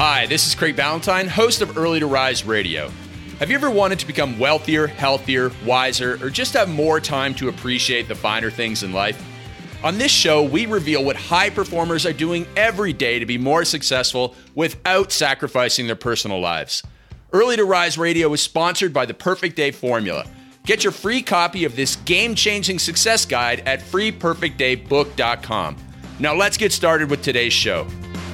Hi, this is Craig Ballantyne, host of Early to Rise Radio. Have you ever wanted to become wealthier, healthier, wiser, or just have more time to appreciate the finer things in life? On this show, we reveal what high performers are doing every day to be more successful without sacrificing their personal lives. Early to Rise Radio is sponsored by the Perfect Day Formula. Get your free copy of this game-changing success guide at freeperfectdaybook.com. Now let's get started with today's show.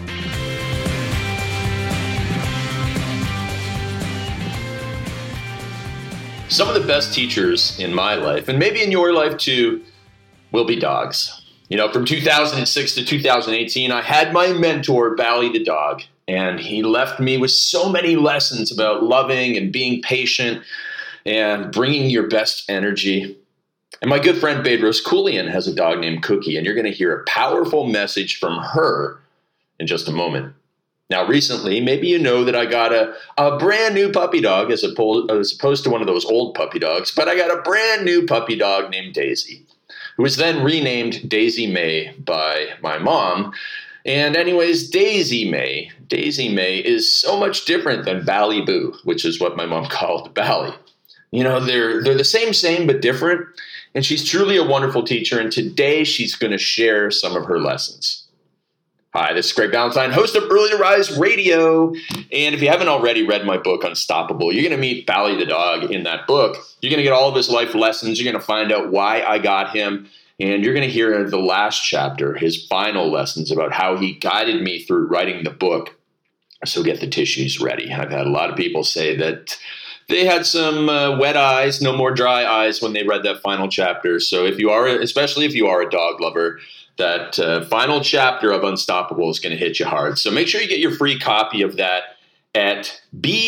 Some of the best teachers in my life, and maybe in your life too, will be dogs. You know, from 2006 to 2018, I had my mentor, Bally the dog, and he left me with so many lessons about loving and being patient and bringing your best energy. And my good friend Bedros Keuilian has a dog named Cookie, and you're going to hear a powerful message from her in just a moment. Now, recently, maybe you know that I got a brand new puppy dog as opposed to one of those old puppy dogs, but I got a brand new puppy dog named Daisy, who was then renamed Daisy May by my mom. And anyways, Daisy May is so much different than Bally Boo, which is what my mom called Bally. You know, they're the same, but different. And she's truly a wonderful teacher. And today she's going to share some of her lessons. Hi, this is Craig Ballantyne, host of Early to Rise Radio. And if you haven't already read my book, Unstoppable, you're going to meet Bally the dog in that book. You're going to get all of his life lessons. You're going to find out why I got him. And you're going to hear the last chapter, his final lessons about how he guided me through writing the book. So get the tissues ready. I've had a lot of people say that they had some wet eyes, no more dry eyes when they read that final chapter. So especially if you are a dog lover, that final chapter of Unstoppable is going to hit you hard. So make sure you get your free copy of that at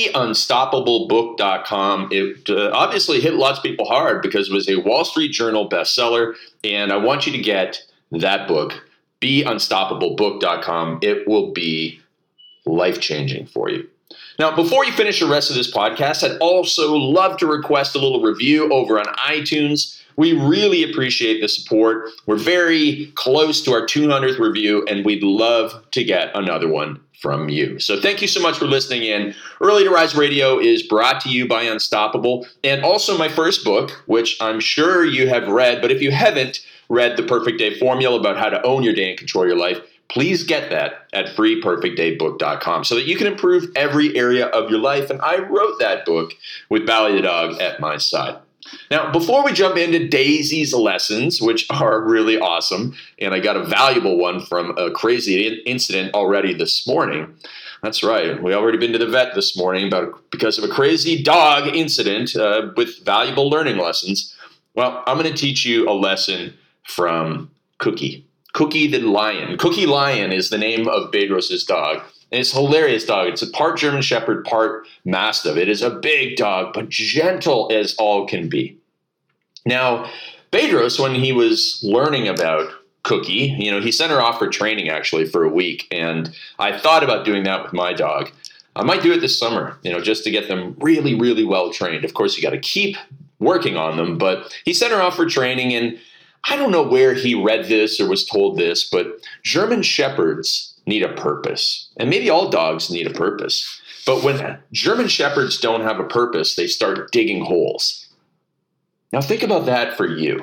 beunstoppablebook.com. It obviously hit lots of people hard because it was a Wall Street Journal bestseller. And I want you to get that book, beunstoppablebook.com. It will be life-changing for you. Now, before you finish the rest of this podcast, I'd also love to request a little review over on iTunes. We really appreciate the support. We're very close to our 200th review, and we'd love to get another one from you. So thank you so much for listening in. Early to Rise Radio is brought to you by Unstoppable, and also my first book, which I'm sure you have read, but if you haven't read The Perfect Day Formula about how to own your day and control your life, please get that at freeperfectdaybook.com so that you can improve every area of your life. And I wrote that book with Bally the dog at my side. Now, before we jump into Daisy's lessons, which are really awesome, and I got a valuable one from a crazy incident already this morning. That's right. We already been to the vet this morning because of a crazy dog incident with valuable learning lessons. Well, I'm going to teach you a lesson from Cookie. Cookie the Lion. Cookie Lion is the name of Bedros' dog. And it's a hilarious dog. It's a part German Shepherd, part Mastiff. It is a big dog, but gentle as all can be. Now, Bedros, when he was learning about Cookie, he sent her off for training actually for a week. And I thought about doing that with my dog. I might do it this summer, just to get them really, really well trained. Of course, you got to keep working on them. But he sent her off for training, and I don't know where he read this or was told this, but German Shepherds need a purpose. And maybe all dogs need a purpose. But when German Shepherds don't have a purpose, they start digging holes. Now think about that for you.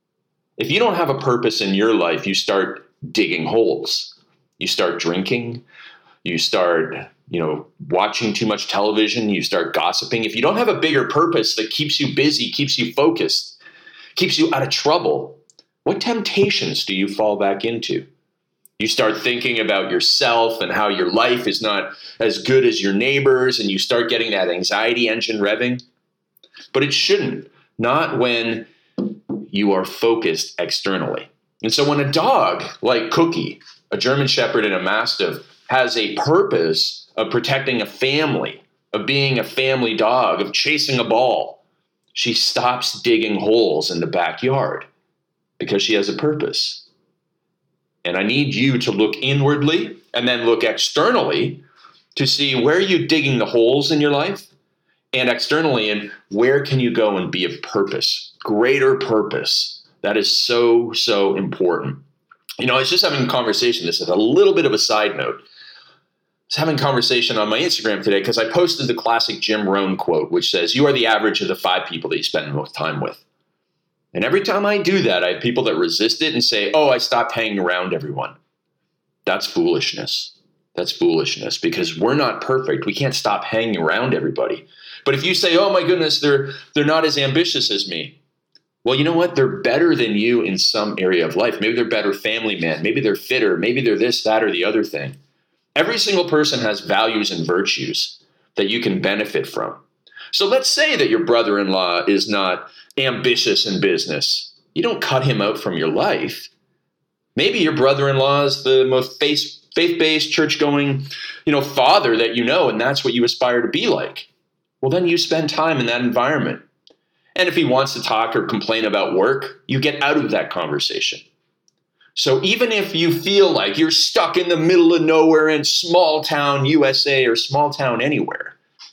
If you don't have a purpose in your life, you start digging holes. You start drinking. You start, watching too much television. You start gossiping. If you don't have a bigger purpose that keeps you busy, keeps you focused, keeps you out of trouble, what temptations do you fall back into? You start thinking about yourself and how your life is not as good as your neighbors, and you start getting that anxiety engine revving. But it shouldn't, not when you are focused externally. And so when a dog like Cookie, a German Shepherd and a Mastiff, has a purpose of protecting a family, of being a family dog, of chasing a ball, she stops digging holes in the backyard because she has a purpose. And I need you to look inwardly and then look externally to see where you're digging the holes in your life, and externally, and where can you go and be of purpose, greater purpose. That is so, so important. I was just having a conversation. This is a little bit of a side note. was having a conversation on my Instagram today because I posted the classic Jim Rohn quote, which says, "You are the average of the 5 people that you spend the most time with." And every time I do that, I have people that resist it and say, "Oh, I stopped hanging around everyone." That's foolishness. That's foolishness because we're not perfect. We can't stop hanging around everybody. But if you say, "Oh my goodness, they're not as ambitious as me." Well, you know what? They're better than you in some area of life. Maybe they're better family man. Maybe they're fitter. Maybe they're this, that, or the other thing. Every single person has values and virtues that you can benefit from. So let's say that your brother-in-law is not ambitious in business. You don't cut him out from your life. Maybe your brother-in-law is the most faith-based, church-going, father that you know, and that's what you aspire to be like. Well, then you spend time in that environment. And if he wants to talk or complain about work, you get out of that conversation. So even if you feel like you're stuck in the middle of nowhere in small town USA or small town anywhere,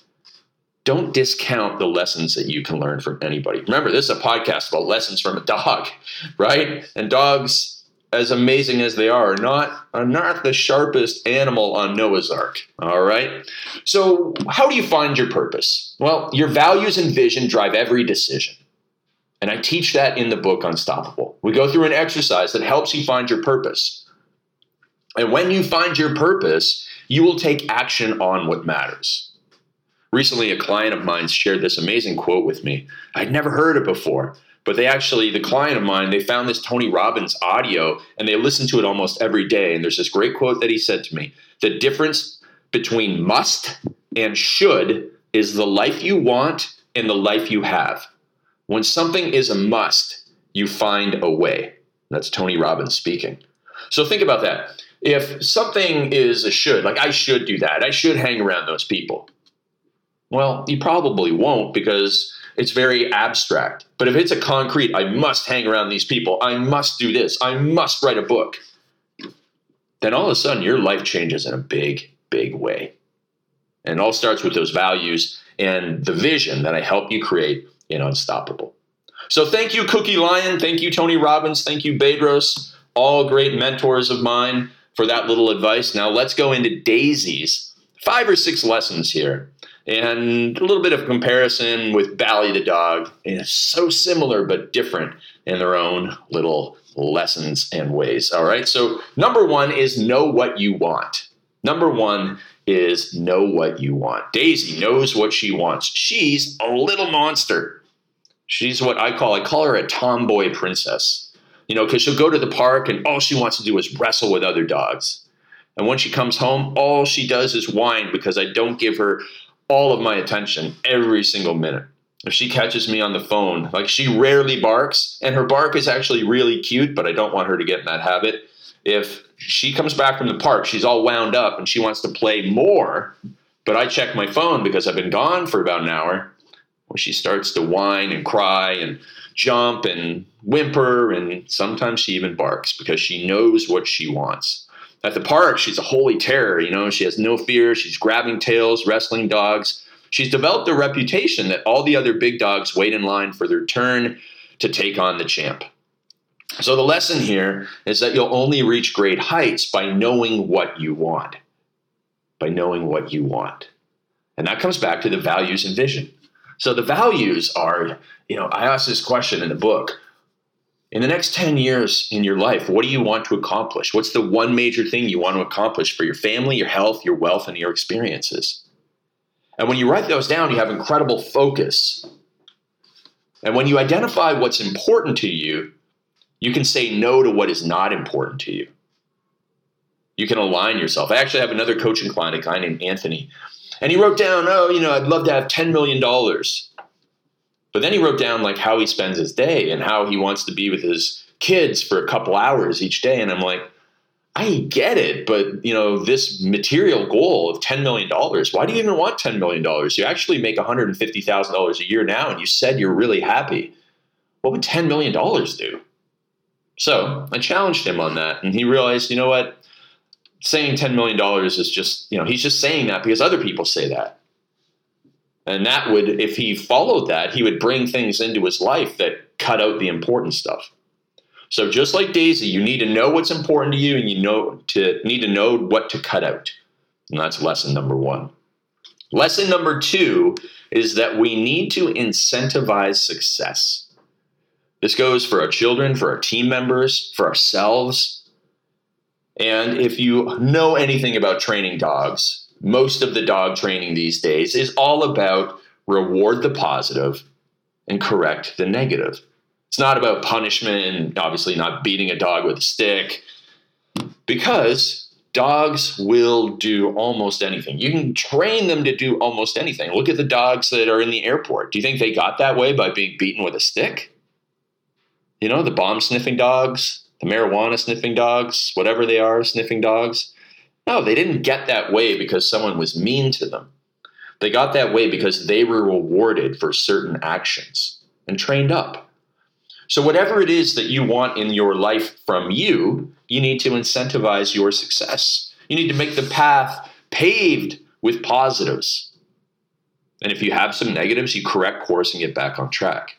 don't discount the lessons that you can learn from anybody. Remember, this is a podcast about lessons from a dog, right? And dogs, as amazing as they are not the sharpest animal on Noah's Ark, all right? So how do you find your purpose? Well, your values and vision drive every decision. And I teach that in the book, Unstoppable. We go through an exercise that helps you find your purpose. And when you find your purpose, you will take action on what matters. Recently, a client of mine shared this amazing quote with me. I'd never heard it before, but the client of mine, they found this Tony Robbins audio and they listened to it almost every day. And there's this great quote that he said to me: "The difference between must and should is the life you want and the life you have. When something is a must, you find a way." That's Tony Robbins speaking. So think about that. If something is a should, like I should do that, I should hang around those people. Well, you probably won't because it's very abstract. But if it's a concrete, I must hang around these people, I must do this, I must write a book, then all of a sudden your life changes in a big, big way. And it all starts with those values and the vision that I help you create in Unstoppable. So thank you, Cookie Lion. Thank you, Tony Robbins. Thank you, Bedros. All great mentors of mine for that little advice. Now let's go into Daisy's 5 or 6 lessons here. And a little bit of comparison with Bally the dog. And it's so similar but different in their own little lessons and ways. All right. So number 1 is know what you want. Number 1 is know what you want. Daisy knows what she wants. She's a little monster. She's what I call her a tomboy princess. Because she'll go to the park and all she wants to do is wrestle with other dogs. And when she comes home, all she does is whine because I don't give her all of my attention every single minute. If she catches me on the phone, like she rarely barks, and her bark is actually really cute, but I don't want her to get in that habit. If she comes back from the park, she's all wound up and she wants to play more, but I check my phone because I've been gone for about an hour. Well, she starts to whine and cry and jump and whimper, and sometimes she even barks because she knows what she wants. At the park, she's a holy terror. She has no fear. She's grabbing tails, wrestling dogs. She's developed a reputation that all the other big dogs wait in line for their turn to take on the champ. So the lesson here is that you'll only reach great heights by knowing what you want. By knowing what you want. And that comes back to the values and vision. So the values are, I asked this question in the book. In the next 10 years in your life, what do you want to accomplish? What's the one major thing you want to accomplish for your family, your health, your wealth, and your experiences? And when you write those down, you have incredible focus. And when you identify what's important to you, you can say no to what is not important to you. You can align yourself. I actually have another coaching client, a guy named Anthony, and he wrote down, I'd love to have $10 million. But then he wrote down like how he spends his day and how he wants to be with his kids for a couple hours each day. And I'm like, I get it, but this material goal of $10 million, why do you even want $10 million? You actually make $150,000 a year now, and you said you're really happy. What would $10 million do? So I challenged him on that, and he realized, what? Saying $10 million is just, he's just saying that because other people say that. And that would, if he followed that, he would bring things into his life that cut out the important stuff. So just like Daisy, you need to know what's important to you, and you need to know what to cut out. And that's lesson number 1. Lesson number 2 is that we need to incentivize success. This goes for our children, for our team members, for ourselves. And if you know anything about training dogs, most of the dog training these days is all about reward the positive and correct the negative. It's not about punishment and obviously not beating a dog with a stick, because dogs will do almost anything. You can train them to do almost anything. Look at the dogs that are in the airport. Do you think they got that way by being beaten with a stick? You know, the bomb sniffing dogs, the marijuana sniffing dogs, whatever they are, sniffing dogs. No, they didn't get that way because someone was mean to them. They got that way because they were rewarded for certain actions and trained up. So whatever it is that you want in your life from you, you need to incentivize your success. You need to make the path paved with positives. And if you have some negatives, you correct course and get back on track.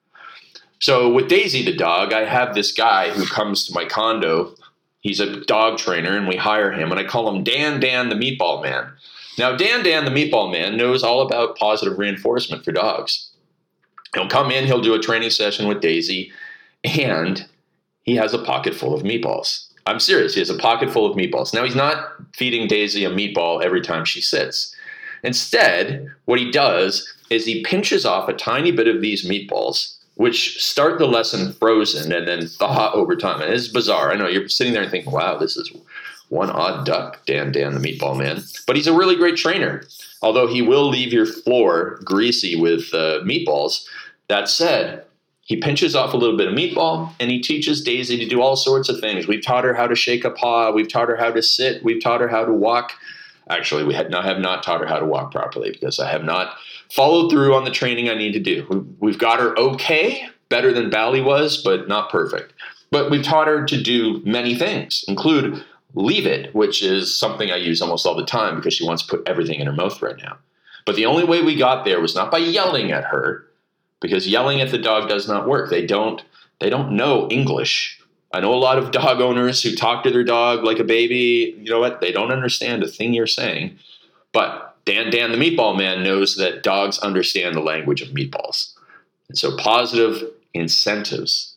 So with Daisy the dog, I have this guy who comes to my condo. He's a dog trainer, and we hire him, and I call him Dan the Meatball Man. Now, Dan the Meatball Man knows all about positive reinforcement for dogs. He'll come in, he'll do a training session with Daisy, and he has a pocket full of meatballs. I'm serious, he has a pocket full of meatballs. Now, he's not feeding Daisy a meatball every time she sits. Instead, what he does is he pinches off a tiny bit of these meatballs, which start the lesson frozen and then thaw over time. And it's bizarre. I know you're sitting there and thinking, wow, this is one odd duck, Dan the Meatball Man. But he's a really great trainer, although he will leave your floor greasy with meatballs. That said, he pinches off a little bit of meatball, and he teaches Daisy to do all sorts of things. We've taught her how to shake a paw. We've taught her how to sit. We've taught her how to walk. Actually, we have not taught her how to walk properly because I have not followed through on the training I need to do. We've got her okay, better than Bally was, but not perfect. But we've taught her to do many things, include leave it, which is something I use almost all the time because she wants to put everything in her mouth right now. But the only way we got there was not by yelling at her, because yelling at the dog does not work. They don't know English. I know a lot of dog owners who talk to their dog like a baby. You know what? They don't understand a thing you're saying. But Dan the Meatball Man knows that dogs understand the language of meatballs. And so positive incentives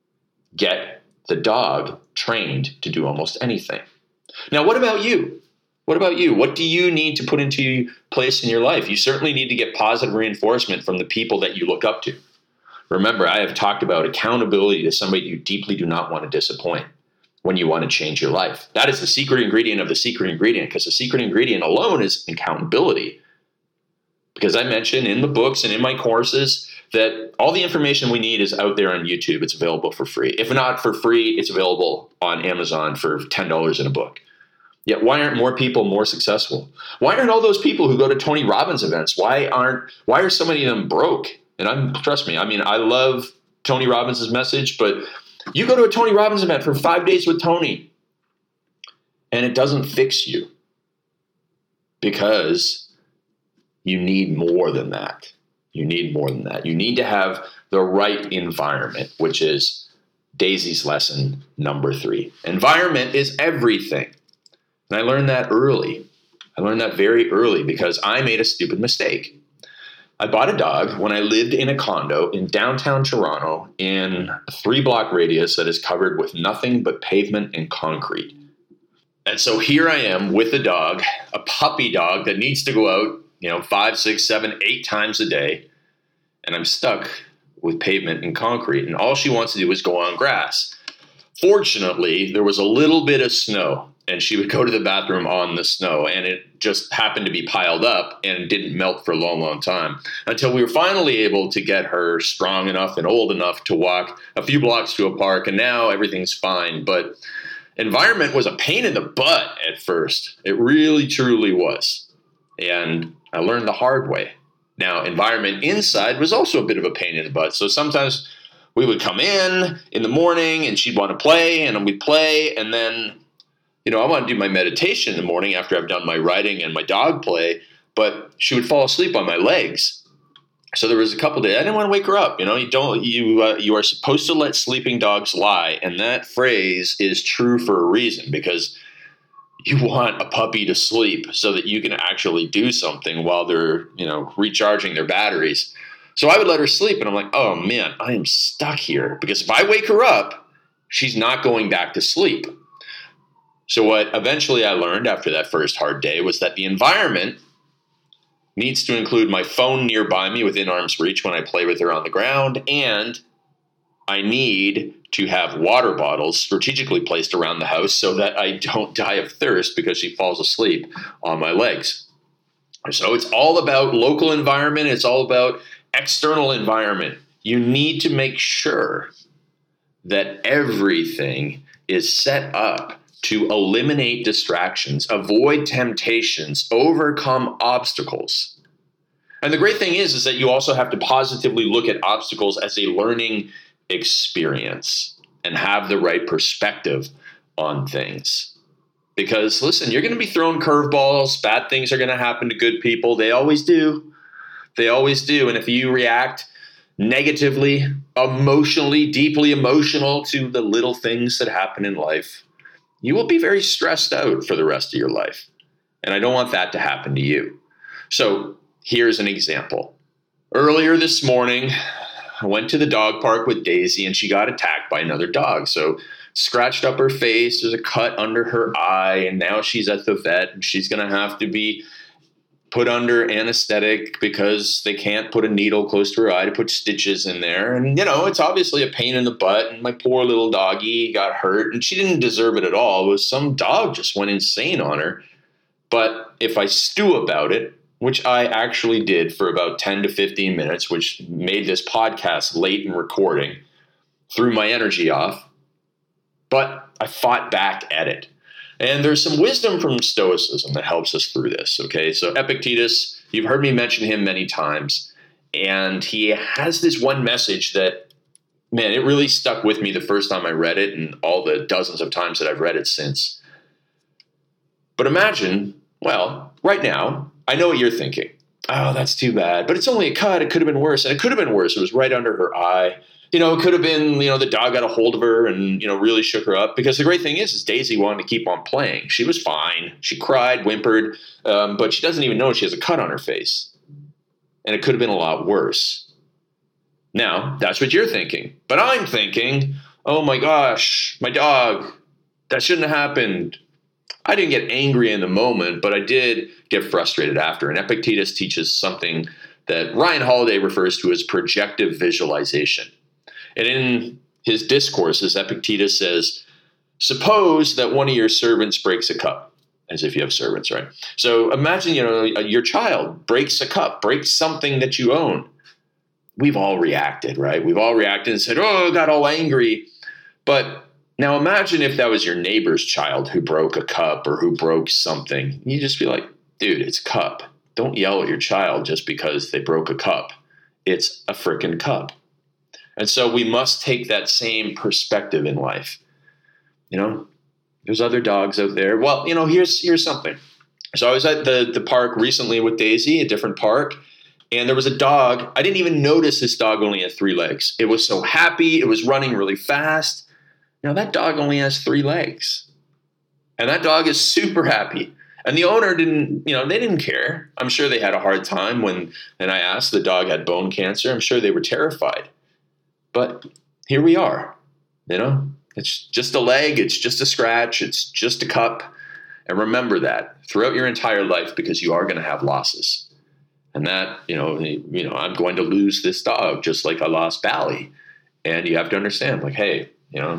get the dog trained to do almost anything. Now, what about you? What about you? What do you need to put into place in your life? You certainly need to get positive reinforcement from the people that you look up to. Remember, I have talked about accountability to somebody you deeply do not want to disappoint when you want to change your life. That is the secret ingredient of the secret ingredient, because the secret ingredient alone is accountability. Because I mentioned in the books and in my courses that all the information we need is out there on YouTube. It's available for free. If not for free, it's available on Amazon for $10 in a book. Yet why aren't more people more successful? Why aren't all those people who go to Tony Robbins events, why are so many of them broke? And trust me, I love Tony Robbins' message, but you go to a Tony Robbins event for 5 days with Tony, and it doesn't fix you, because you need more than that. You need more than that. You need to have the right environment, which is Daisy's lesson number 3. Environment is everything. And I learned that early. I learned that very early because I made a stupid mistake. I bought a dog when I lived in a condo in downtown Toronto in a 3-block radius that is covered with nothing but pavement and concrete. And so here I am with a dog, a puppy dog that needs to go out, 5, 6, 7, 8 times a day. And I'm stuck with pavement and concrete. And all she wants to do is go on grass. Fortunately, there was a little bit of snow, and she would go to the bathroom on the snow, and it just happened to be piled up and didn't melt for a long, long time until we were finally able to get her strong enough and old enough to walk a few blocks to a park, and now everything's fine. But environment was a pain in the butt at first. It really, truly was. And I learned the hard way. Now, environment inside was also a bit of a pain in the butt. So sometimes we would come in the morning and she'd want to play, and we'd play, and then I want to do my meditation in the morning after I've done my writing and my dog play, but she would fall asleep on my legs. So there was a couple days I didn't want to wake her up. You are supposed to let sleeping dogs lie, and that phrase is true for a reason, because You want a puppy to sleep so that you can actually do something while they're, recharging their batteries. So I would let her sleep, and I'm like, oh man, I am stuck here, because if I wake her up, she's not going back to sleep. So what eventually I learned after that first hard day was that the environment needs to include my phone nearby me within arm's reach when I play with her on the ground, and I need to have water bottles strategically placed around the house so that I don't die of thirst because she falls asleep on my legs. So it's all about local environment. It's all about external environment. You need to make sure that everything is set up to eliminate distractions, avoid temptations, overcome obstacles. And the great thing is that you also have to positively look at obstacles as a learning experience and have the right perspective on things. Because listen, you're going to be thrown curveballs. Bad things are going to happen to good people. They always do. They always do. And if you react negatively, emotionally, deeply emotional to the little things that happen in life, you will be very stressed out for the rest of your life. And I don't want that to happen to you. So here's an example. Earlier this morning, I went to the dog park with Daisy, and she got attacked by another dog. So scratched up her face, there's a cut under her eye, and now she's at the vet, and she's going to have to be put under anesthetic because they can't put a needle close to her eye to put stitches in there. And, it's obviously a pain in the butt, and my poor little doggy got hurt, and she didn't deserve it at all. It was some dog just went insane on her. But if I stew about it, which I actually did for about 10 to 15 minutes, which made this podcast late in recording, threw my energy off, but I fought back at it. And there's some wisdom from Stoicism that helps us through this, okay? So Epictetus, you've heard me mention him many times, and he has this one message that, man, it really stuck with me the first time I read it and all the dozens of times that I've read it since. But imagine, well, right now, I know what you're thinking. Oh, that's too bad. But it's only a cut. It could have been worse. And it could have been worse. It was right under her eye. It could have been, the dog got a hold of her and, really shook her up. Because the great thing is Daisy wanted to keep on playing. She was fine. She cried, whimpered, but she doesn't even know she has a cut on her face. And it could have been a lot worse. Now, that's what you're thinking. But I'm thinking, oh my gosh, my dog, that shouldn't have happened. I didn't get angry in the moment, but I did get frustrated after. And Epictetus teaches something that Ryan Holiday refers to as projective visualization. And in his discourses, Epictetus says, suppose that one of your servants breaks a cup, as if you have servants, right? So imagine, your child breaks a cup, breaks something that you own. We've all reacted, right? We've all reacted and said, oh, got all angry. But now imagine if that was your neighbor's child who broke a cup or who broke something. You'd just be like, dude, it's a cup. Don't yell at your child just because they broke a cup. It's a freaking cup. And so we must take that same perspective in life. There's other dogs out there. Well, here's something. So I was at the park recently with Daisy, a different park, and there was a dog. I didn't even notice this dog only had 3 legs. It was so happy. It was running really fast. That dog only has 3 legs. And that dog is super happy. And the owner didn't, they didn't care. I'm sure they had a hard time and I asked, the dog had bone cancer. I'm sure they were terrified. But here we are, It's just a leg. It's just a scratch. It's just a cup. And remember that throughout your entire life, because you are going to have losses. And that, I'm going to lose this dog just like I lost Bally. And you have to understand, like, hey,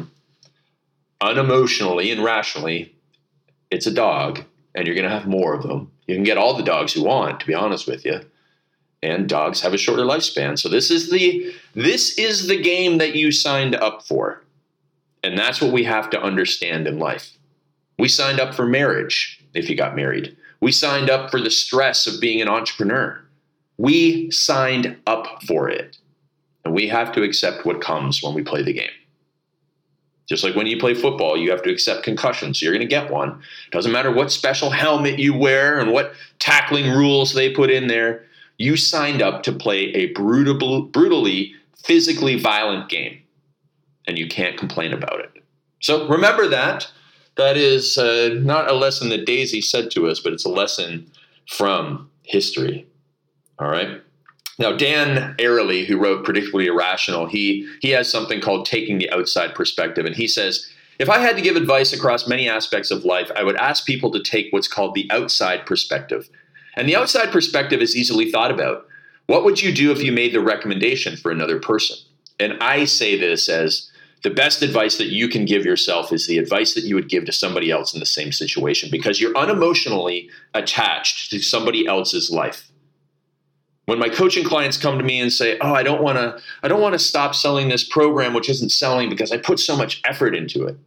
unemotionally and rationally, it's a dog, and you're going to have more of them. You can get all the dogs you want, to be honest with you. And dogs have a shorter lifespan. So this is the game that you signed up for. And that's what we have to understand in life. We signed up for marriage if you got married. We signed up for the stress of being an entrepreneur. We signed up for it. And we have to accept what comes when we play the game. Just like when you play football, you have to accept concussions. So you're going to get one. Doesn't matter what special helmet you wear and what tackling rules they put in there. You signed up to play a brutally, physically violent game. And you can't complain about it. So remember that. That is not a lesson that Daisy said to us, but it's a lesson from history. All right. Now, Dan Ariely, who wrote Predictably Irrational, he has something called Taking the Outside Perspective. And he says, if I had to give advice across many aspects of life, I would ask people to take what's called the outside perspective. And the outside perspective is easily thought about. What would you do if you made the recommendation for another person? And I say this as the best advice that you can give yourself is the advice that you would give to somebody else in the same situation, because you're unemotionally attached to somebody else's life. When my coaching clients come to me and say, I don't want to stop selling this program, which isn't selling because I put so much effort into it.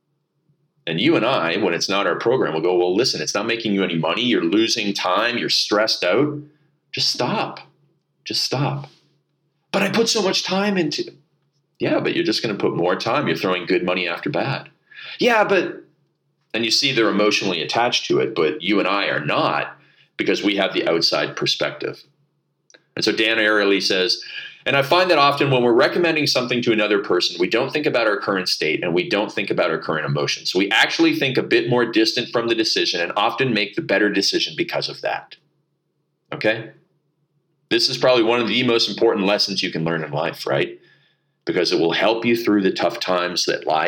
And you and I, when it's not our program, will go, well, listen, it's not making you any money. You're losing time. You're stressed out. Just stop. Just stop. But I put so much time into it. Yeah, but you're just going to put more time. You're throwing good money after bad. Yeah, but, and you see they're emotionally attached to it, but you and I are not, because we have the outside perspective. And so Dan Ariely says, and I find that often when we're recommending something to another person, we don't think about our current state and we don't think about our current emotions. We actually think a bit more distant from the decision and often make the better decision because of that. Okay? This is probably one of the most important lessons you can learn in life, right? Because it will help you through the tough times that lie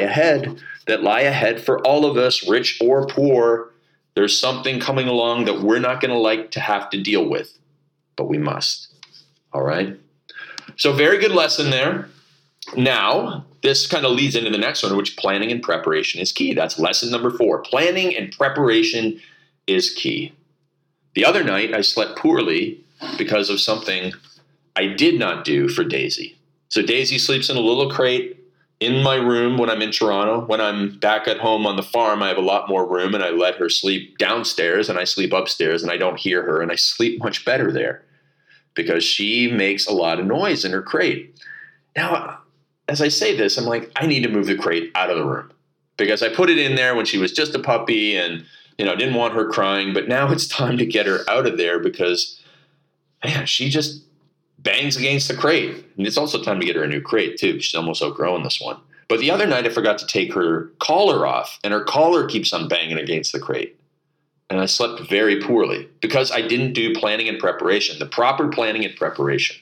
ahead for all of us, rich or poor. There's something coming along that we're not going to like to have to deal with, but we must. All right. So very good lesson there. Now, this kind of leads into the next one, which planning and preparation is key. That's lesson number 4. Planning and preparation is key. The other night, I slept poorly because of something I did not do for Daisy. So Daisy sleeps in a little crate in my room when I'm in Toronto. When I'm back at home on the farm, I have a lot more room, and I let her sleep downstairs and I sleep upstairs, and I don't hear her, and I sleep much better there because she makes a lot of noise in her crate. Now, as I say this, I'm like, I need to move the crate out of the room because I put it in there when she was just a puppy and, didn't want her crying, but now it's time to get her out of there because, man, she just bangs against the crate. And it's also time to get her a new crate too. She's almost outgrown this one. But the other night I forgot to take her collar off, and her collar keeps on banging against the crate. And I slept very poorly because I didn't do planning and preparation, the proper planning and preparation.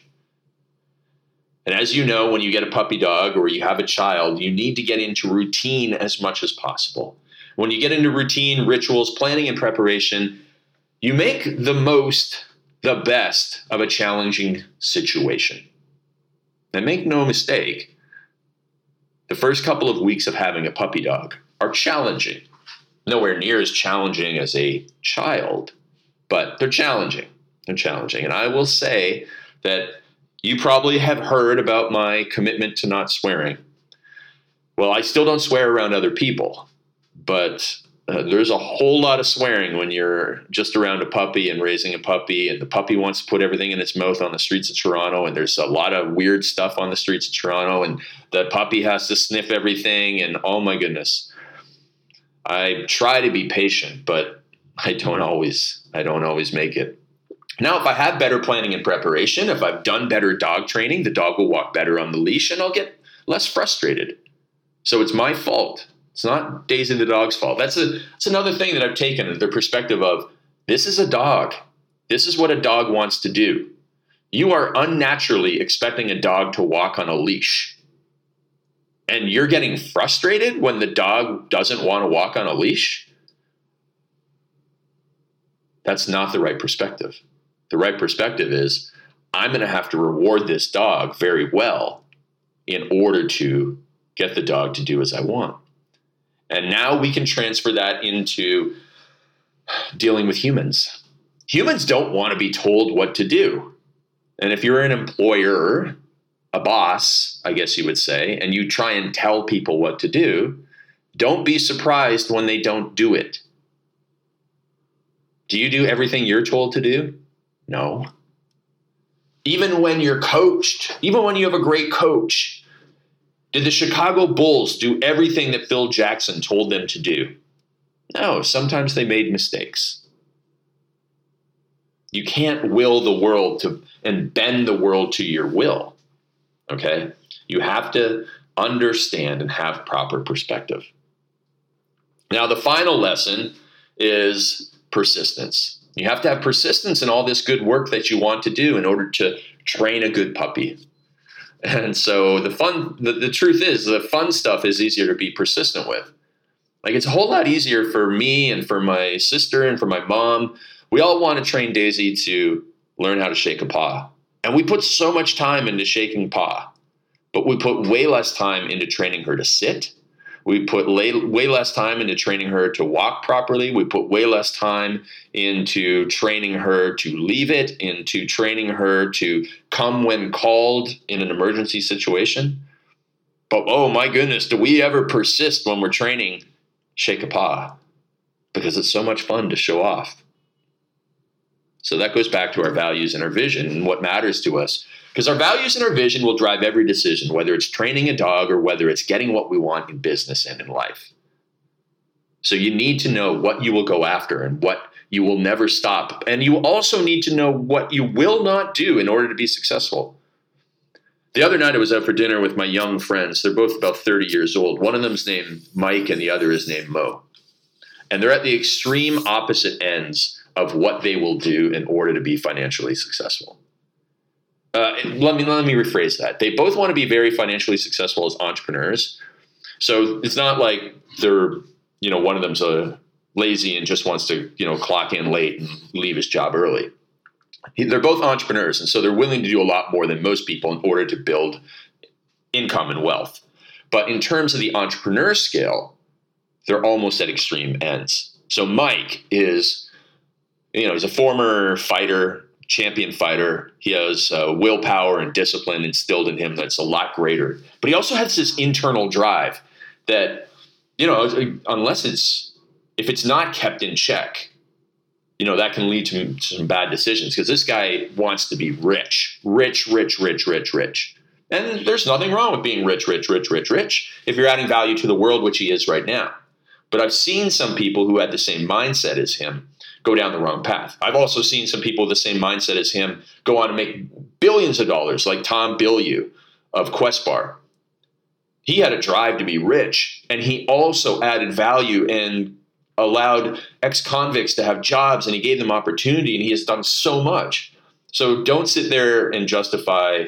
And as you know, when you get a puppy dog or you have a child, you need to get into routine as much as possible. When you get into routine, rituals, planning and preparation, you make the best of a challenging situation. And make no mistake, the first couple of weeks of having a puppy dog are challenging. Nowhere near as challenging as a child, but they're challenging. They're challenging. And I will say that you probably have heard about my commitment to not swearing. Well, I still don't swear around other people, but there's a whole lot of swearing when you're just around a puppy and raising a puppy, and the puppy wants to put everything in its mouth on the streets of Toronto, and there's a lot of weird stuff on the streets of Toronto, and the puppy has to sniff everything, and oh my goodness. I try to be patient, but I don't always make it. Now, if I have better planning and preparation, if I've done better dog training, the dog will walk better on the leash and I'll get less frustrated. So it's my fault. It's not Daisy the dog's fault. That's another thing that I've taken, the perspective of this is a dog. This is what a dog wants to do. You are unnaturally expecting a dog to walk on a leash. And you're getting frustrated when the dog doesn't want to walk on a leash? That's not the right perspective. The right perspective is, I'm going to have to reward this dog very well in order to get the dog to do as I want. And now we can transfer that into dealing with humans. Humans don't want to be told what to do. And if you're an employer, a boss, I guess you would say, and you try and tell people what to do, don't be surprised when they don't do it. Do you do everything you're told to do? No. Even when you're coached, even when you have a great coach, did the Chicago Bulls do everything that Phil Jackson told them to do? No, sometimes they made mistakes. You can't will the world to and bend the world to your will. Okay? You have to understand and have proper perspective. Now, the final lesson is persistence. You have to have persistence in all this good work that you want to do in order to train a good puppy. And so the truth is, the fun stuff is easier to be persistent with. Like, it's a whole lot easier for me and for my sister and for my mom. We all want to train Daisy to learn how to shake a paw. And we put so much time into shaking paw, but we put way less time into training her to sit. We put way less time into training her to walk properly. We put way less time into training her to leave it, into training her to come when called in an emergency situation. But oh my goodness, do we ever persist when we're training shake a paw? Because it's so much fun to show off. So that goes back to our values and our vision and what matters to us. Because our values and our vision will drive every decision, whether it's training a dog or whether it's getting what we want in business and in life. So you need to know what you will go after and what you will never stop. And you also need to know what you will not do in order to be successful. The other night I was out for dinner with my young friends. They're both about 30 years old. One of them's named Mike and the other is named Mo. And they're at the extreme opposite ends of what they will do in order to be financially successful. Let me rephrase that. They both want to be very financially successful as entrepreneurs. So it's not like they're, one of them's lazy and just wants to, clock in late and leave his job early. They're both entrepreneurs, and so they're willing to do a lot more than most people in order to build income and wealth. But in terms of the entrepreneur scale, they're almost at extreme ends. So Mike is, he's a former fighter, champion fighter. He has willpower and discipline instilled in him that's a lot greater. But he also has this internal drive that, if it's not kept in check, that can lead to some bad decisions, because this guy wants to be rich. And there's nothing wrong with being rich if you're adding value to the world, which he is right now. But I've seen some people who had the same mindset as him go down the wrong path. I've also seen some people with the same mindset as him go on to make billions of dollars, like Tom Bilyeu of Quest Bar. He had a drive to be rich, and he also added value and allowed ex-convicts to have jobs, and he gave them opportunity, and he has done so much. So don't sit there and justify,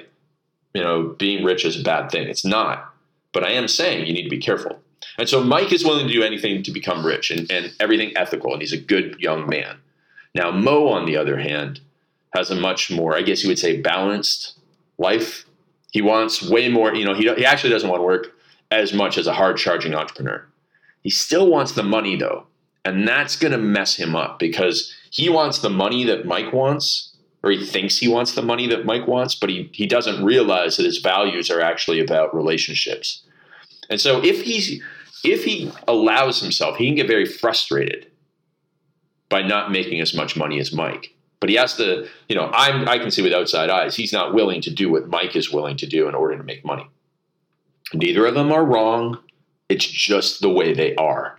being rich as a bad thing. It's not. But I am saying you need to be careful. And so Mike is willing to do anything to become rich and everything ethical, and he's a good young man. Now, Mo, on the other hand, has a much more, I guess you would say, balanced life. He wants way more, he actually doesn't want to work as much as a hard-charging entrepreneur. He still wants the money, though, and that's going to mess him up, because he wants the money that Mike wants, or he thinks he wants the money that Mike wants, but he doesn't realize that his values are actually about relationships. And so if he allows himself, he can get very frustrated by not making as much money as Mike. But he has to, I can see with outside eyes, he's not willing to do what Mike is willing to do in order to make money. Neither of them are wrong. It's just the way they are.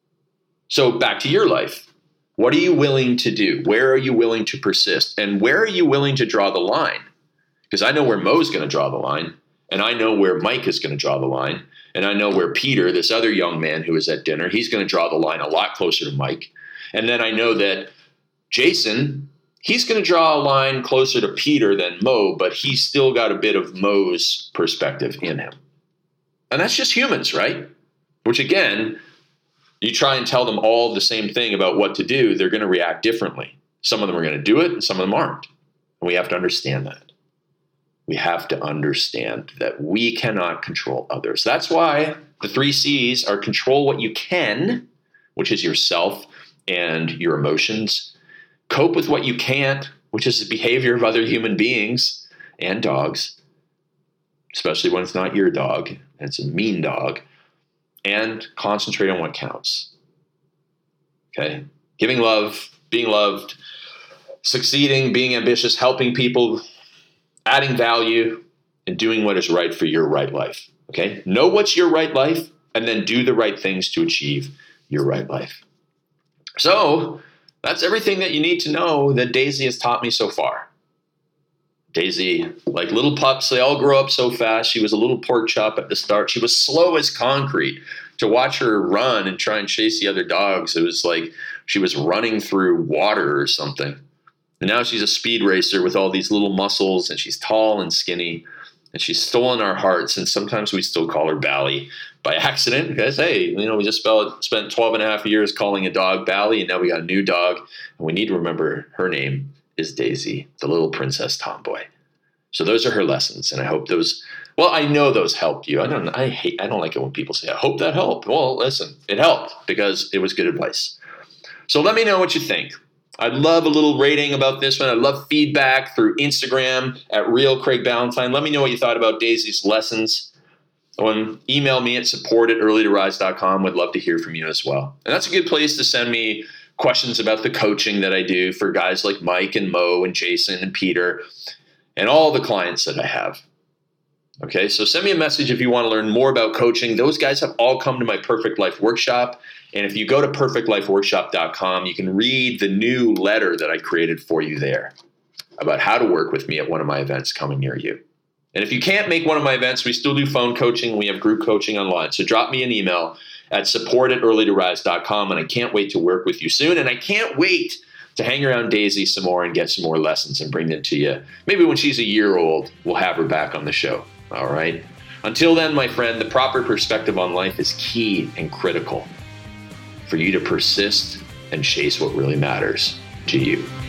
So back to your life. What are you willing to do? Where are you willing to persist? And where are you willing to draw the line? Because I know where Mo's going to draw the line, and I know where Mike is going to draw the line. And I know where Peter, this other young man who was at dinner, he's going to draw the line a lot closer to Mike. And then I know that Jason, he's going to draw a line closer to Peter than Mo, but he's still got a bit of Mo's perspective in him. And that's just humans, right? Which, again, you try and tell them all the same thing about what to do, they're going to react differently. Some of them are going to do it, and some of them aren't. And we have to understand that. We have to understand that we cannot control others. That's why the 3 C's are: control what you can, which is yourself and your emotions. Cope with what you can't, which is the behavior of other human beings and dogs, especially when it's not your dog and it's a mean dog. And concentrate on what counts. Okay? Giving love, being loved, succeeding, being ambitious, helping people, adding value, and doing what is right for your right life. Okay? Know what's your right life, and then do the right things to achieve your right life. So that's everything that you need to know that Daisy has taught me so far. Daisy, like little pups, they all grow up so fast. She was a little pork chop at the start. She was slow as concrete to watch her run and try and chase the other dogs. It was like she was running through water or something. And now she's a speed racer with all these little muscles, and she's tall and skinny, and she's stolen our hearts. And sometimes we still call her Bally by accident because, hey, we just spent 12 and a half years calling a dog Bally, and now we got a new dog. And we need to remember her name is Daisy, the little princess tomboy. So those are her lessons. And I hope I know those helped you. I don't like it when people say, I hope that helped. Well, listen, it helped because it was good advice. So let me know what you think. I'd love a little rating about this one. I'd love feedback through Instagram at @RealCraigBallantyne. Let me know what you thought about Daisy's lessons. Email me at support@earlytorise.com. Would love to hear from you as well. And that's a good place to send me questions about the coaching that I do for guys like Mike and Mo and Jason and Peter and all the clients that I have. Okay, so send me a message if you want to learn more about coaching. Those guys have all come to my Perfect Life Workshop. And if you go to perfectlifeworkshop.com, you can read the new letter that I created for you there about how to work with me at one of my events coming near you. And if you can't make one of my events, we still do phone coaching. We have group coaching online. So drop me an email at support@earlytorise.com. And I can't wait to work with you soon. And I can't wait to hang around Daisy some more and get some more lessons and bring them to you. Maybe when she's a year old, we'll have her back on the show. All right. Until then, my friend, the proper perspective on life is key and critical for you to persist and chase what really matters to you.